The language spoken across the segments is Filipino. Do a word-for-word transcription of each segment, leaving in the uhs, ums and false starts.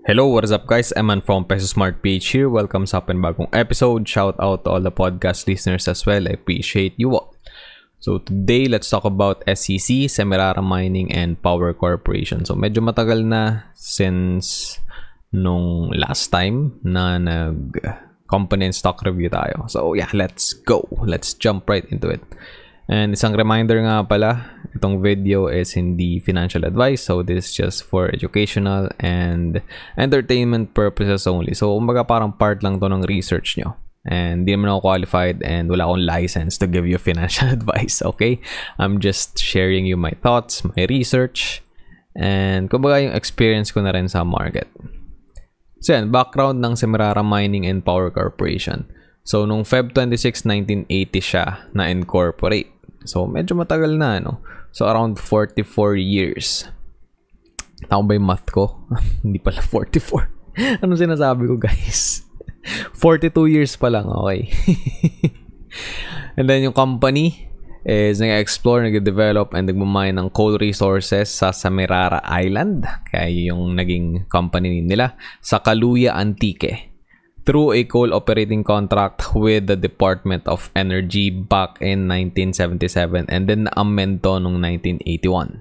Hello, what is up guys? Eman from Peso Smart P H here. Welcome sa akin bagong episode. Shout out to all the podcast listeners as well. I appreciate you all. So today, let's talk about S E C, Semirara Mining and Power Corporation. So medyo matagal na since nung last time na nag company and stock review tayo. So yeah, let's go. Let's jump right into it. And isang reminder nga pala, itong video is hindi financial advice. So this is just for educational and entertainment purposes only. So kumbaga parang part lang to ng research nyo. And di naman ako qualified and wala akong license to give you financial advice, okay? I'm just sharing you my thoughts, my research, and kumbaga yung experience ko na rin sa market. So yan, background ng Semirara Mining and Power Corporation. So nung February twenty-sixth, nineteen eighty siya na incorporate. So medyo matagal na, no? So around forty-four years. Tama ba yung math ko? Hindi pala forty-four. Ano sinasabi ko, guys? forty-two years pa lang, okay. And then yung company is nag-explore, nag-develop, and nag-mine ng coal resources sa Semirara Island. Kaya yung naging company nila sa Caluya Antique through a coal operating contract with the Department of Energy back in nineteen seventy-seven, and then na-amend to noong nineteen eighty-one.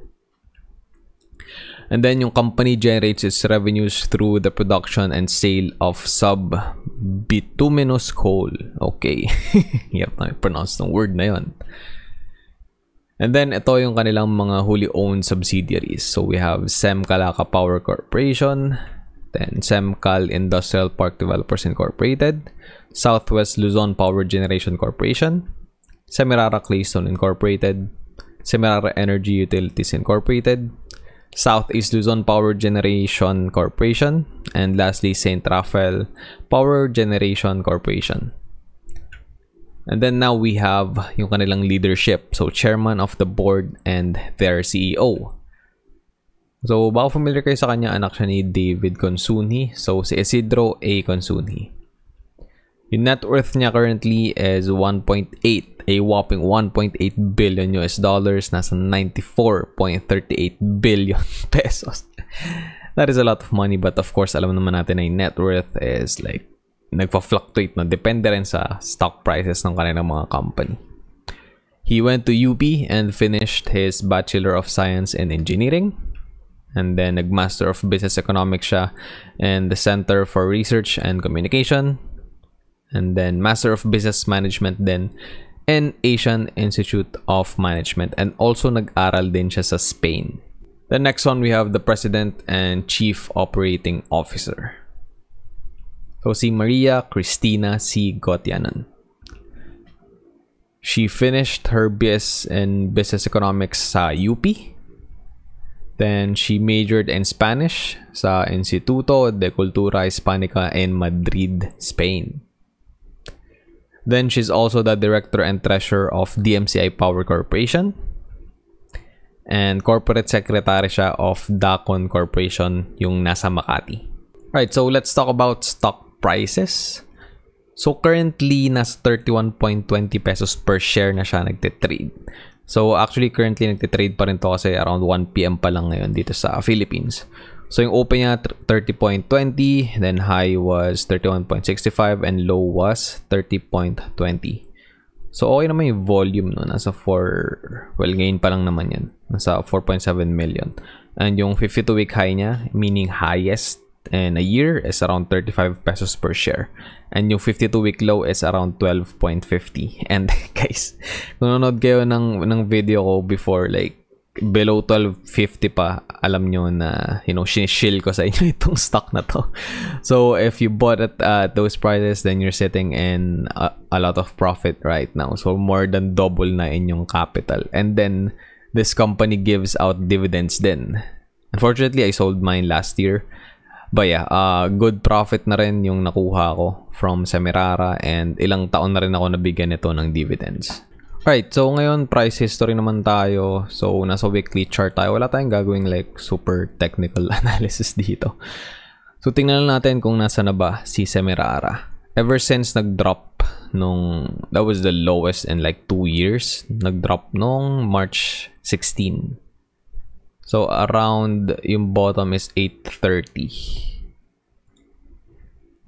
And then yung company generates its revenues through the production and sale of sub-bituminous coal. Okay. Hirap na i-pronounce ng word na yon. And then ito yung kanilang mga wholly owned subsidiaries. So we have Semcalaca Power Corporation, then Semcal Industrial Park Developers Incorporated, Southwest Luzon Power Generation Corporation, Semirara Claystone Incorporated, Semirara Energy Utilities Incorporated, Southeast Luzon Power Generation Corporation, and lastly Saint Rafael Power Generation Corporation. And then now we have yung kanilang leadership. So chairman of the board and their C E O. So, baka familiar kayo sa kanya, anak siya ni David Consunji. So, si Isidro A. Consunji. Yung net worth niya currently is one point eight, a whopping one point eight billion U S dollars. Nasa ninety-four point three eight billion pesos. That is a lot of money, but of course, alam naman natin na yung net worth is like, nagpa-fluctuate na. Depende rin sa stock prices ng kanilang mga company. He went to U P and finished his Bachelor of Science in Engineering. And then nag-Master of Business Economics siya in the Center for Research and Communication. And then Master of Business Management din in Asian Institute of Management. And also nag-aral din siya sa Spain. The next one, we have the President and Chief Operating Officer. So si Maria Cristina C. Gotianon. She finished her B S in Business Economics sa U P. Then she majored in Spanish sa Instituto de Cultura Hispanica in Madrid, Spain. Then she's also the director and treasurer of D M C I Power Corporation. And corporate secretary siya of Dacon Corporation, yung nasa Makati. Right, so let's talk about stock prices. So currently, nasa thirty-one point two zero pesos per share na siya nagtitrade. So actually currently nagtitrade pa rin to kasi around one P M pa lang ngayon dito sa Philippines. So yung open niya thirty point two zero, then high was thirty-one point six five and low was thirty point two zero. So okay naman yung volume, no, nasa four, well ngayon pa lang naman yan, nasa four point seven million. And yung fifty-two week high niya, meaning highest in a year, is around thirty-five pesos per share. And yung fifty-two week low is around twelve point five zero. And guys, kung nanonood kayo ng, ng video ko before, like, below twelve fifty pa, alam nyo na, you know, shill ko sa inyo itong stock na to. So, if you bought at uh, those prices, then you're sitting in a, a lot of profit right now. So, more than double na inyong capital. And then, this company gives out dividends din. Unfortunately, I sold mine last year. But yeah, uh, good profit na rin yung nakuha ko from Semirara, and ilang taon na rin ako nabigyan nito ng dividends. Alright, so ngayon price history naman tayo. So nasa weekly chart tayo. Wala tayong gagawing like super technical analysis dito. So tingnan natin kung nasa na ba si Semirara. Ever since nag-drop nung, that was the lowest in like two years. Nag-drop nung March sixteenth. So around yung bottom is eight thirty.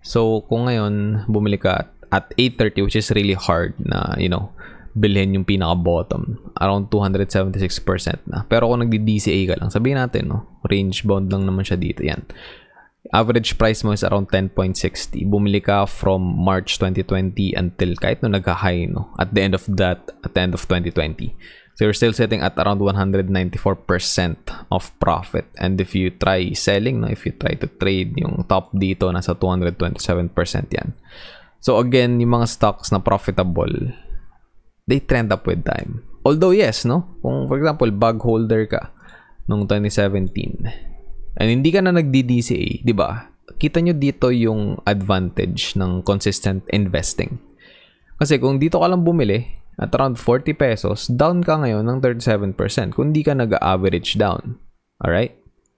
So, kung ngayon, bumili ka at eight thirty, which is really hard na, you know, bilhin yung pinaka-bottom. Around two hundred seventy-six percent na. Pero kung nagdi-D C A ka lang, sabihin natin, no, range bound lang naman siya dito. Yan. Average price mo is around ten point six zero. Bumili ka from March twenty twenty until kahit no nagka-high, no, at the end of that, at the end of twenty twenty. So, you're still sitting at around one hundred ninety-four percent of profit. And if you try selling, no, if you try to trade, yung top dito, nasa two hundred twenty-seven percent yan. So, again, yung mga stocks na profitable, they trend up with time. Although, yes, no? Kung, for example, bag holder ka noong twenty seventeen, and hindi ka na nagdi-D C A, di ba? Kita nyo dito yung advantage ng consistent investing. Kasi kung dito ka lang bumili, at around forty pesos, down ka ngayon ng thirty-seven percent kung di ka nag-average down. Alright?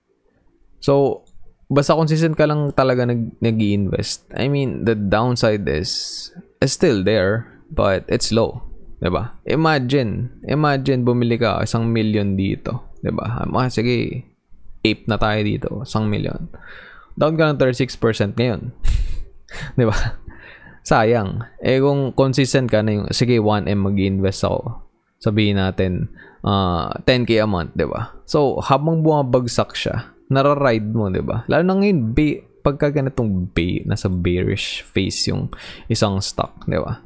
So, basta consistent ka lang talaga nag- nag-i-invest. I mean, the downside is, is still there, but it's low. Diba? Imagine, imagine bumili ka isang million dito. Diba? Ah, sige, ape na tayo dito. Isang million. Down ka ng thirty-six percent ngayon. Diba? Sayang. Eh kung consistent ka na yung, sige, one M mag-invest ako. Sabihin natin, uh, ten K a month, diba? So, habang bumabagsak siya, nararide mo, diba? Lalo na ngayon, ba- pagka ganitong ba- nasa bearish phase yung isang stock, diba?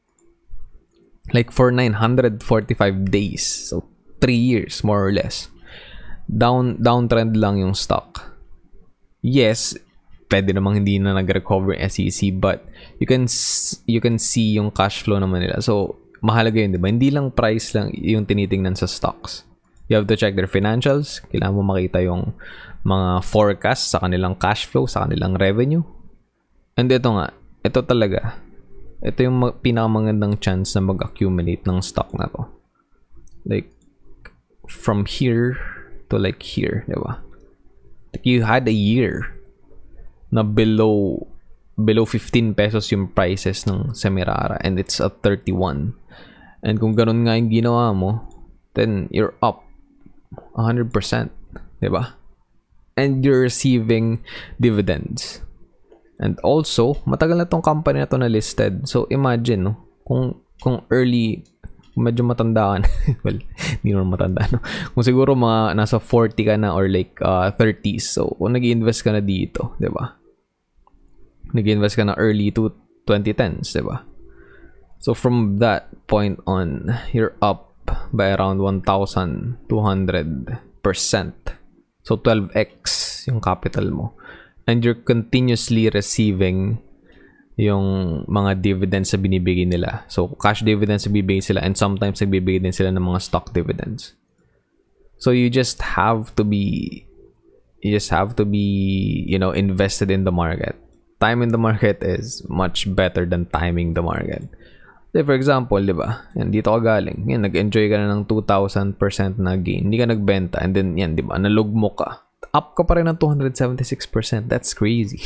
Like for nine hundred forty-five days. So, three years, more or less. Down, downtrend lang yung stock. Yes, pwede namang hindi na nag-recover S E C, but you can you can see yung cash flow naman nila. So, mahalaga yun, di ba? Hindi lang price lang yung tinitingnan sa stocks. You have to check their financials. Kailangan mo makita yung mga forecast sa kanilang cash flow, sa kanilang revenue. And ito nga, ito talaga, ito yung pinakamagandang chance na mag-accumulate ng stock na to. Like, from here to like here, di ba? Like, you had a year na below below fifteen pesos yung prices ng Semirara and it's at thirty-one. And kung ganun nga yung ginawa mo, then you're up one hundred percent, diba? And you're receiving dividends. And also, matagal na tong company na to na listed. So imagine, no, kung kung early, medyo matanda ka na. Well, hindi naman matanda, no? Kung siguro mga nasa forty ka na or like uh, thirties. So kung nag-invest ka na dito, diba? Nag-invest ka na early to twenty tens, diba? So, from that point on, you're up by around one thousand two hundred percent. So, twelve x yung capital mo. And you're continuously receiving yung mga dividends na binibigay nila. So, cash dividends na bibigay sila and sometimes nagbibigay din sila ng mga stock dividends. So, you just have to be, you just have to be, you know, invested in the market. Time in the market is much better than timing the market. Like for example, di ba? Yan, dito ka galing. Yan, nag-enjoy ka na ng two thousand percent na gain. Hindi ka nagbenta. And then, yan, di ba? Nalugmo ka. Up ka pa rin ng two hundred seventy-six percent. That's crazy.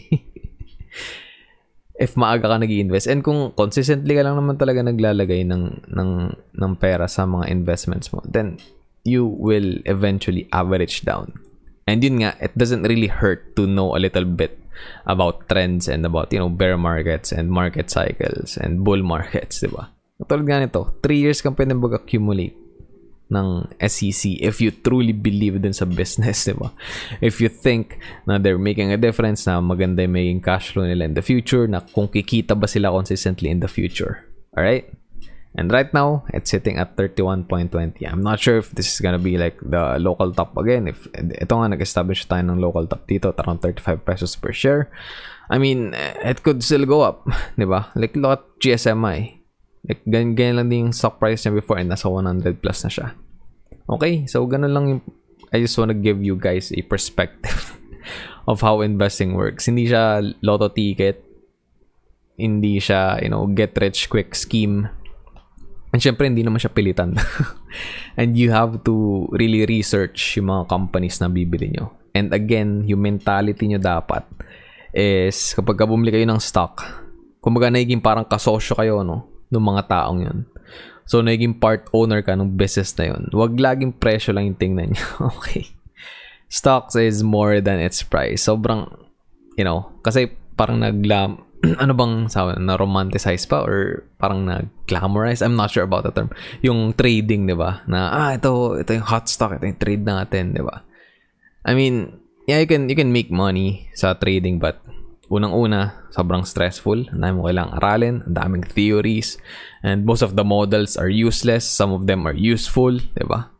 If maaga ka nag-i-invest. And kung consistently ka lang naman talaga naglalagay ng, ng, ng pera sa mga investments mo, then you will eventually average down. And yun nga, it doesn't really hurt to know a little bit about trends and about, you know, bear markets and market cycles and bull markets, di ba? Tulad nga nito, three years kang pwede mag-accumulate ng S E C if you truly believe din sa business, di ba? If you think na they're making a difference, na maganda yung maging cash flow nila in the future, na kung kikita ba sila consistently in the future. Alright? And right now, it's sitting at thirty-one point two zero. I'm not sure if this is gonna be like the local top again. If ito nga, nag-establish tayo ng local top dito at around thirty-five pesos per share. I mean, it could still go up, di ba? Like, look at G S M I. Like, ganyan, ganyan lang din yung stock price niya before and nasa one hundred plus na siya. Okay, so ganun lang yung, I just wanna give you guys a perspective of how investing works. Hindi siya lotto ticket. Hindi siya, you know, get rich quick scheme. And syempre, hindi naman siya pilitan. And you have to really research yung mga companies na bibili nyo. And again, yung mentality nyo dapat is kapag bumili kayo ng stock, kumbaga naging parang kasosyo kayo, no, ng mga taong yun. So, naging part owner ka ng business na yun. Huwag laging presyo lang yung tingnan nyo. Okay. Stocks is more than its price. Sobrang, you know, kasi parang naglam ano bang sabi na romanticize pa or parang nag-glamorize, I'm not sure about the term, yung trading, di ba, na ah ito ito yung hot stock, ito yung trade natin, di ba. I mean, yeah, you can you can make money sa trading, but unang-una sobrang stressful, ang dami mo kailangang aralin, ang daming theories, and most of the models are useless, some of them are useful, di ba.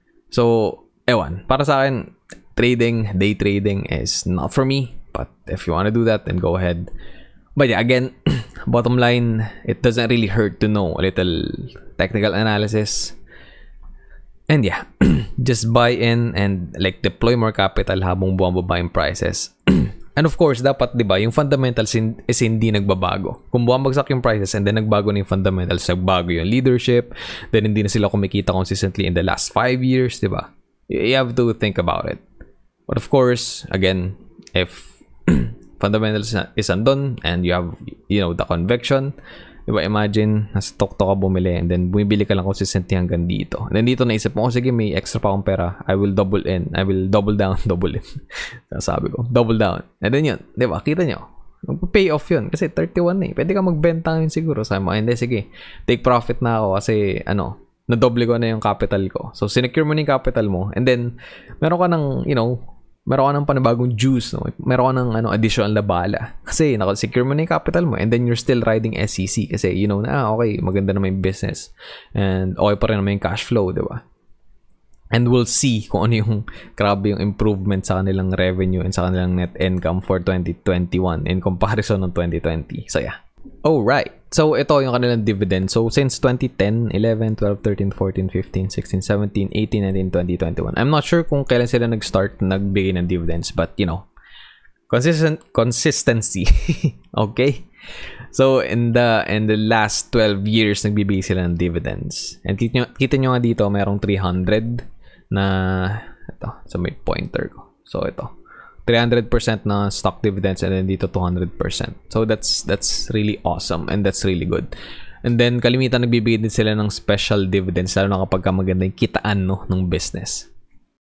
So ewan, para sa akin trading, day trading is not for me, but if you want to do that, then go ahead. But yeah, again, bottom line, it doesn't really hurt to know a little technical analysis. And yeah, just buy in and like deploy more capital habang bumababa yung prices. And of course, dapat, di ba, yung fundamentals in, is hindi nagbabago. Kung bumabagsak yung prices and then nagbago na yung fundamentals, nagbago yung leadership, then hindi na sila kumikita consistently in the last five years, di ba? You have to think about it. But of course, again, if fundamentals is andun and you have, you know, the conviction, diba, imagine nasa tok-tok ka bumili and then bumibili ka lang consistently hanggang dito, and then dito naisip mo, oh, sige, may extra pa akong pera, I will double in, I will double down, double in sabi ko, double down, and then yun, diba, kita nyo, magpa-pay off yun kasi thirty-one na eh, pwede ka magbenta yun siguro, sabi mo, hindi, sige, take profit na ako kasi ano, nadoble ko na yung capital ko, so sinecure mo na yung capital mo, and then meron ka ng, you know, meron ka ng panibagong juice, no? Meron ka ng ano, additional na bala. Kasi naka-secure mo na yung capital mo and then you're still riding S E C kasi you know na, ah, okay, maganda naman yung business and okay pa rin naman yung cash flow, di ba? And we'll see kung ano yung grabe yung improvement sa kanilang revenue and sa kanilang net income for twenty twenty-one in comparison ng twenty twenty. So yeah. Alright. So ito yung kanilang dividend. So since twenty ten, eleven, twelve, thirteen, fourteen, fifteen, sixteen, seventeen, eighteen, nineteen, twenty, twenty-one. I'm not sure kung kailan sila nag-start nagbigay ng dividends, but you know, consistent consistency. Okay? So in the in the last twelve years nagbibigay sila ng dividends. And kita nyo, kita nyo nga dito, mayroong three hundred na ito, sa may pointer ko. So ito, three hundred percent na stock dividends and then dito two hundred percent. So that's that's really awesome and that's really good. And then kalimitan nagbibigay din sila ng special dividends lalo na kapag maganda yung kitaan, no, ng business.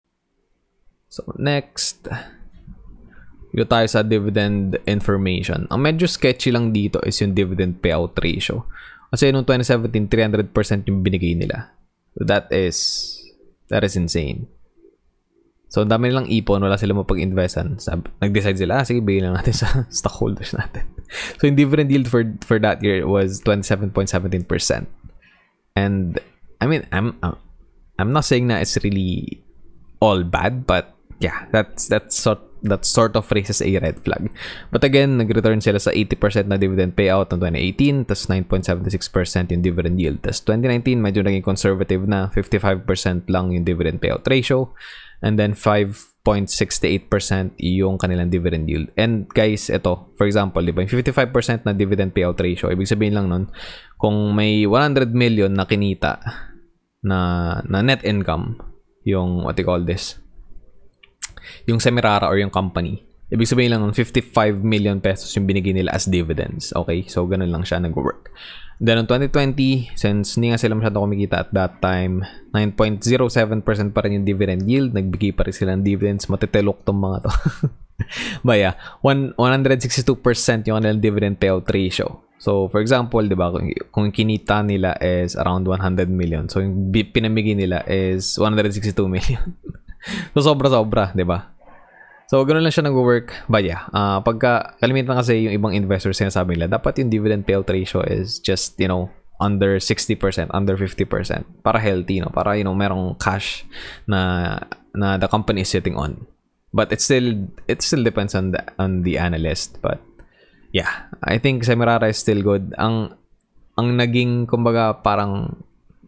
So next, dito tayo sa dividend information. Ang medyo sketchy lang dito is yung dividend payout ratio. Kasi noong twenty seventeen, three hundred percent yung binigay nila. So that is that is insane. So, ang dami nilang ipon, wala sila mapag-investan. Nag-decide sila, ah, sige, bigyan lang natin sa stockholders natin. So, yung dividend yield for for that year was twenty-seven point one seven percent. And, I mean, I'm I'm not saying na it's really all bad, but yeah, that's that's sort that sort of raises a red flag. But again, nag-return sila sa eighty percent na dividend payout ng twenty eighteen, tas nine point seven six percent yung dividend yield. Tas twenty nineteen, medyo naging conservative na, fifty-five percent lang yung dividend payout ratio. And then five point six eight percent yung kanilang dividend yield. And guys, ito, for example, diba, yung fifty-five percent na dividend payout ratio, ibig sabihin lang nun, kung may one hundred million na kinita na, na net income, yung, what you call this, yung Semirara or yung company, ibig sabihin lang nun, fifty-five million pesos yung binigay nila as dividends. Okay? So, ganun lang siya nag-work. Then, in twenty twenty, since hindi nga sila masyado kumikita at that time, nine point zero seven percent pa rin yung dividend yield. Nagbigay pa rin sila ng dividends. Matitelok tong mga to. But yeah, one hundred sixty-two percent yung kanilang dividend payout ratio. So, for example, di ba, kung, kung kinita nila is around one hundred million. So, yung pinamigay nila is one hundred sixty-two million. So, sobra-sobra, di ba? So, ganoon lang siya nag-work. But yeah, uh, pagka, kalimitan kasi yung ibang investors sinasabi nila, dapat yung dividend payout ratio is just, you know, under sixty percent, under fifty percent. Para healthy, no? Para, you know, merong cash na, na the company is sitting on. But it still, it still depends on the, on the analyst. But, yeah, I think Semirara is still good. Ang, ang naging, kumbaga, parang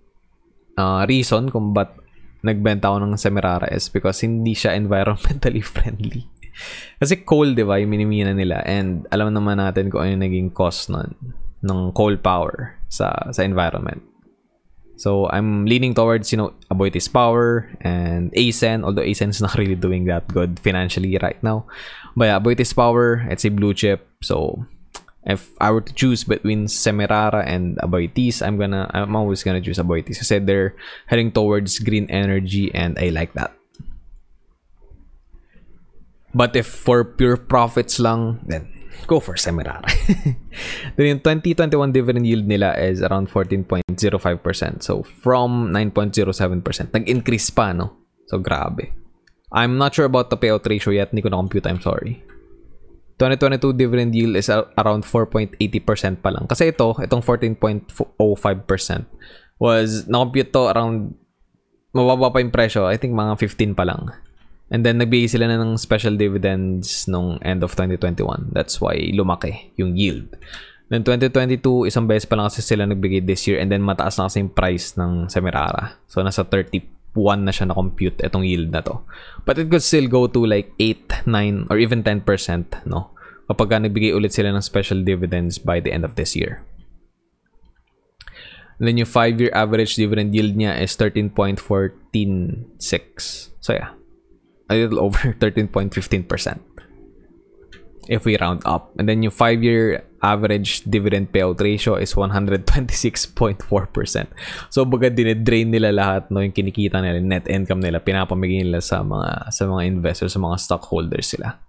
uh, reason kung ba't nagbenta ako ng Semirara is because hindi siya environmentally friendly. Kasi coal, di ba, yung minimina nila. And alam naman natin kung ano yung naging cost nun, ng coal power sa, sa environment. So, I'm leaning towards, you know, Aboitiz Power and A S E N, although A S E N is not really doing that good financially right now. But yeah, Aboitiz Power, it's a blue chip. So, if I were to choose between Semirara and Aboitiz, I'm gonna, I'm always gonna choose Aboitiz kasi they're heading towards green energy and I like that. But if for pure profits lang, then go for Semirara. Then yung twenty twenty-one dividend yield nila is around fourteen point zero five percent. So from nine point zero seven percent. Nag-increase pa, no? So grabe. I'm not sure about the payout ratio yet. Hindi ko na-compute, I'm sorry. twenty twenty-two dividend yield is around four point eight zero percent pa lang. Kasi ito, itong fourteen point zero five percent was na-compute to around mababa pa yung presyo. I think mga fifteen pa lang. And then nagbigay sila na ng special dividends nung end of twenty twenty-one. That's why lumaki yung yield. Then twenty twenty-two, isang beses pa lang kasi sila nagbigay this year, and then mataas na kasi yung price ng Semirara. So nasa thirty-one na siya na-compute itong yield na to. But it could still go to like eight, nine, or even ten percent, no? Kapag nagbigay ulit sila ng special dividends by the end of this year. And then yung five year average dividend yield niya is thirteen point one four six. So yeah, a little over thirteen point one five percent if we round up. And then yung five year average dividend payout ratio is one hundred twenty-six point four percent. So baga dinidrain nila lahat, no, yung kinikita nila, net income nila, pinapamigay nila sa mga sa mga investors, sa mga stockholders sila.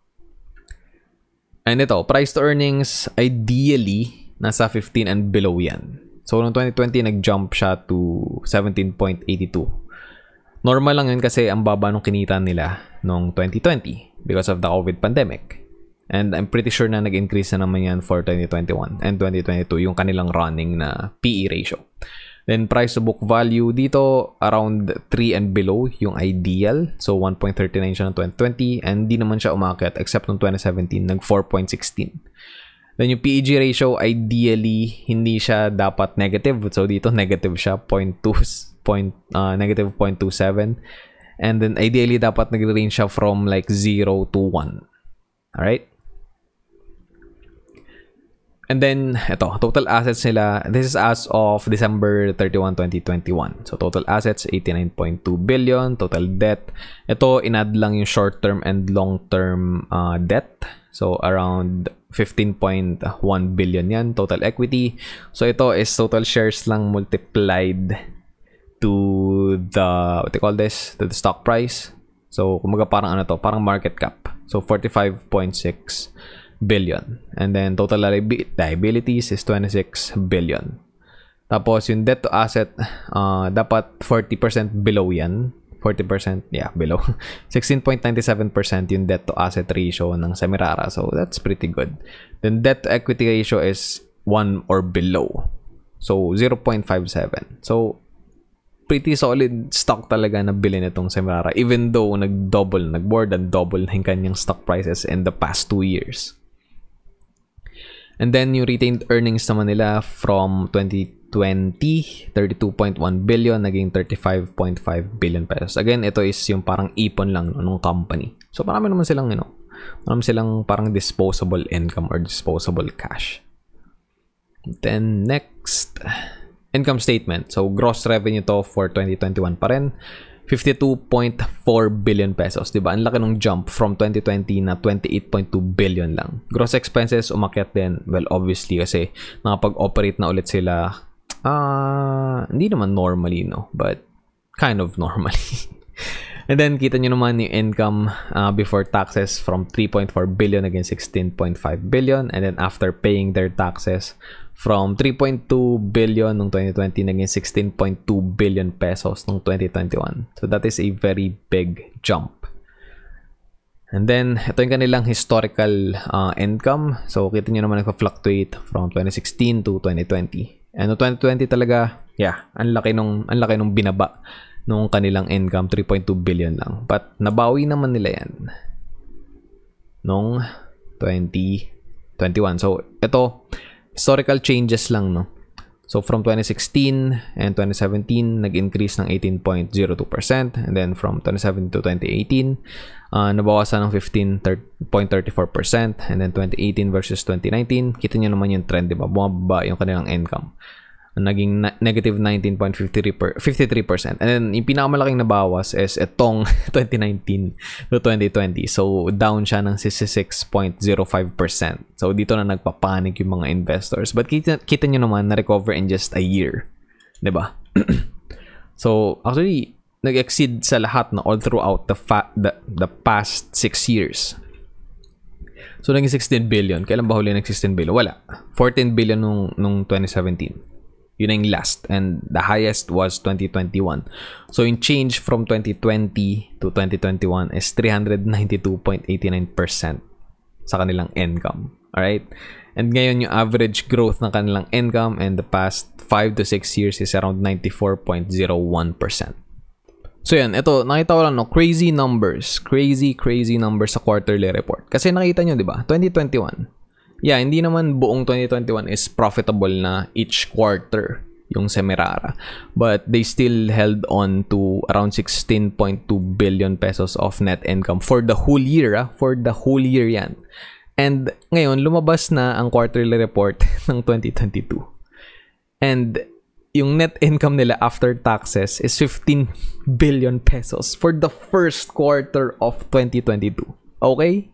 And ito, price to earnings, ideally nasa fifteen and below yan. So noong twenty twenty nag-jump siya to seventeen point eight two. Normal lang yun kasi ang baba nung kinita nila noong twenty twenty because of the COVID pandemic. And I'm pretty sure na nag-increase na naman yan for twenty twenty-one and twenty twenty-two, yung kanilang running na P E ratio. Then price to book value dito, around three and below yung ideal. So one point three nine siya ng twenty twenty, and di naman siya umakyat except noong twenty seventeen, nag four point one six. Then yung P E G ratio, ideally, hindi siya dapat negative. So dito, negative siya, zero point two, point, uh, negative zero point two seven. And then ideally, dapat nag-range siya from like zero to one. Alright? And then, ito, total assets nila, this is as of December thirty-first, twenty twenty-one. So total assets, eighty-nine point two billion. Total debt, ito, inad lang yung short-term and long-term uh, debt. So around fifteen point one billion yan, total equity. So ito is total shares lang multiplied to the, what do you call this? To the stock price. So kumaga parang ano to, parang market cap. So forty-five point six billion. And then total liabilities is twenty-six billion. Tapos yung debt to asset, uh, dapat forty percent below yan. forty percent, yeah, below. sixteen point nine seven percent yung debt to asset ratio ng Semirara. So that's pretty good. Then debt to equity ratio is one or below. So zero point five seven. So pretty solid stock talaga na bilhin itong Semirara, even though nag-double, nag-more than double na yung kanyang stock prices in the past two years. And then yung retained earnings naman nila from twenty twenty, thirty-two point one billion, naging thirty-five point five billion pesos. Again, ito is yung parang ipon lang, no, ng company. So marami naman silang, you know, marami silang parang disposable income or disposable cash. Then next, income statement. So gross revenue to for twenty twenty-one pa rin, fifty-two point four billion pesos, diba? Ang laki ng jump from twenty twenty na twenty-eight point two billion lang. Gross expenses umakyat din, well, obviously kasi nakapag-operate na ulit sila. Ah, uh, hindi naman normally, no, but kind of normally. And then kita nyo naman yung income uh, before taxes from three point four billion against sixteen point five billion, and then after paying their taxes from three point two billion nung twenty twenty naging sixteen point two billion pesos nung twenty twenty-one. So that is a very big jump. And then ito yung kanilang historical uh, income. So kita nyo naman nagpa-fluctuate from twenty sixteen to twenty twenty. And no twenty twenty talaga, yeah, ang laki nung ang laki nung binaba nung kanilang income, three point two billion lang. But nabawi naman nila yan nung twenty twenty-one. So ito, historical changes lang, no. So from twenty sixteen and twenty seventeen, nag-increase ng eighteen point zero two percent, and then from twenty seventeen to twenty eighteen, uh, nabawasan ng fifteen point three four percent, and then twenty eighteen versus twenty nineteen, kita nyo naman yung trend, diba? Bumaba yung kanilang income. Naging na- negative nineteen point five three percent. And then, yung pinakamalaking nabawas is itong twenty nineteen to twenty twenty. So, down siya ng sixty-six point zero five percent. So, dito na nagpapanik yung mga investors. But kita, kita nyo naman, na-recover in just a year. Diba? So, actually, nag-exceed sa lahat na all throughout the, fa- the, the past six years. So, naging sixteen billion. Kailan ba huli nag sixteen billion? Wala. fourteen billion nung, nung twenty seventeen. Yun na yung last. And the highest was twenty twenty-one. So, yung change from twenty twenty to twenty twenty-one is three hundred ninety-two point eight nine percent sa kanilang income. Alright? And ngayon, yung average growth ng kanilang income in the past five to six years is around ninety-four point zero one percent. So yan, ito, nakita ko lang, no, crazy numbers. Crazy, crazy numbers sa quarterly report. Kasi nakita nyo, di ba? twenty twenty-one. Yeah, hindi naman buong twenty twenty-one is profitable na each quarter yung Semirara. But they still held on to around sixteen point two billion pesos of net income for the whole year, ah. For the whole year yan. And ngayon, lumabas na ang quarterly report ng twenty twenty-two. And yung net income nila after taxes is fifteen billion pesos for the first quarter of twenty twenty-two. Okay?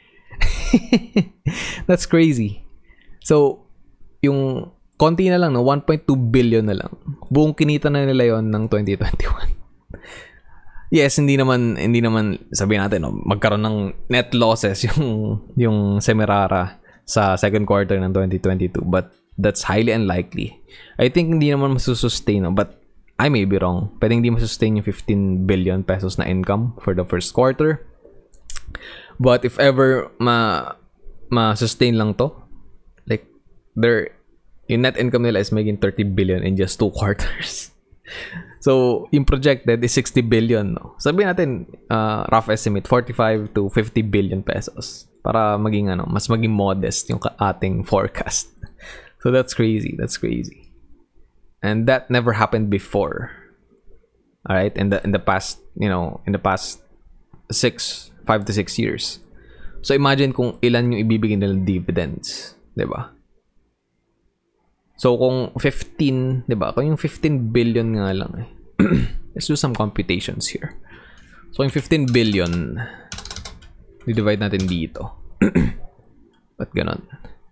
That's crazy. So, yung konti na lang, no, one point two billion na lang. Buong kinita na nila yon ng twenty twenty-one. Yes, hindi naman hindi naman sabihin natin, no, magkaroon ng net losses yung yung Semirara sa second quarter ng twenty twenty-two, but that's highly unlikely. I think hindi naman masusustain, no? But I may be wrong. Pwede hindi masusustain yung fifteen billion pesos na income for the first quarter. But if ever ma ma-sustain lang to, like their yung net income nila is making thirty billion in just two quarters. So, yung projected is sixty billion, no? Sabihin natin, uh, rough estimate, forty-five to fifty billion pesos para maging ano, mas maging modest yung ating forecast. So that's crazy. That's crazy. And that never happened before. All right, in the in the past, you know, in the past six, five to six years. So imagine kung ilan yung ibibigay nilang dividends, 'di ba? So kung fifteen, 'di ba? Kung yung fifteen billion nga lang eh. Let's do some computations here. So yung fifteen billion, i-divide natin dito. Ba't ganon?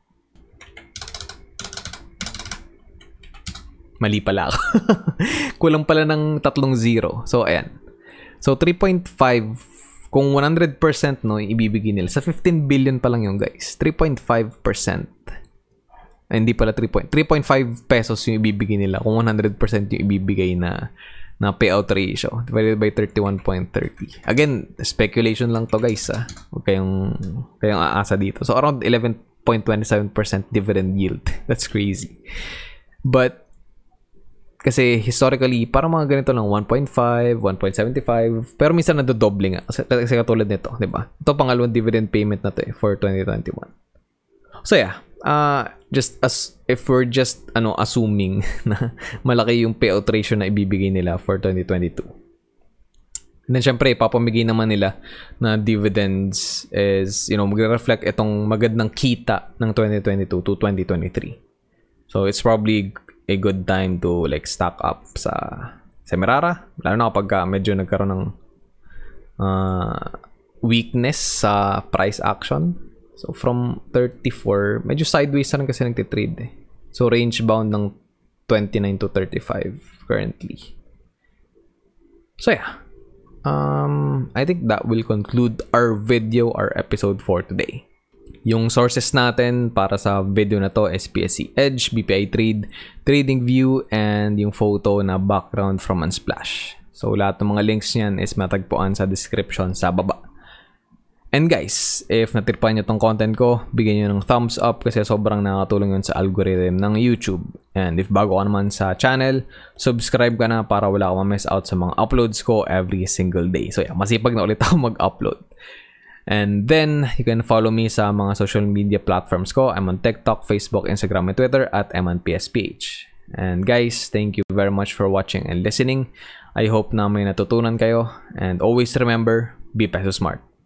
Mali pala ako. Kulang pala ng tatlong zero. So, ayan. So, three point five, kung one hundred percent, no, ibibigay nila. Sa fifteen billion pa lang yung guys. three point five percent. Ay, hindi pala three point five pesos yung ibibigay nila. Kung one hundred percent yung ibibigay na na payout ratio. Divided by thirty-one point three zero. Again, speculation lang to guys, ah. Huwag kayong, kayong aasa dito. So, around eleven point two seven percent dividend yield. That's crazy. But, kasi historically, parang mga ganito lang, one point five, one point seven five, pero minsan nadodoble nga. Kasi, kasi katulad nito, di ba? Ito pangalawang dividend payment na to eh, for twenty twenty-one. So yeah, uh, just as, if we're just, ano, assuming na malaki yung payout ratio na ibibigay nila for twenty twenty-two. And then, syempre, papamigay naman nila na dividends is, you know, magre-reflect itong magandang kita ng twenty twenty-two to twenty twenty-three. So, it's probably a good time to like stock up sa Semirara, lalo na kapag uh, medyo nagkaroon ng uh, weakness sa price action. So from thirty-four, medyo sideways na rin kasi nagtitrade eh. So range bound ng twenty-nine to thirty-five currently. So yeah, um, I think that will conclude our video, our episode for today. Yung sources natin para sa video na to, S P S C Edge, B P I Trade, TradingView, and yung photo na background from Unsplash. So, lahat ng mga links niyan is matagpuan sa description sa baba. And guys, if natirpan nyo tong content ko, bigyan nyo ng thumbs up kasi sobrang nakatulong yun sa algorithm ng YouTube. And if bago ka naman sa channel, subscribe ka na para wala ka ma-miss out sa mga uploads ko every single day. So yeah, masipag na ulit ako mag-upload. And then, you can follow me sa mga social media platforms ko. I'm on TikTok, Facebook, Instagram, and Twitter at M N P S P H. And guys, thank you very much for watching and listening. I hope na may natutunan kayo. And always remember, be peso smart.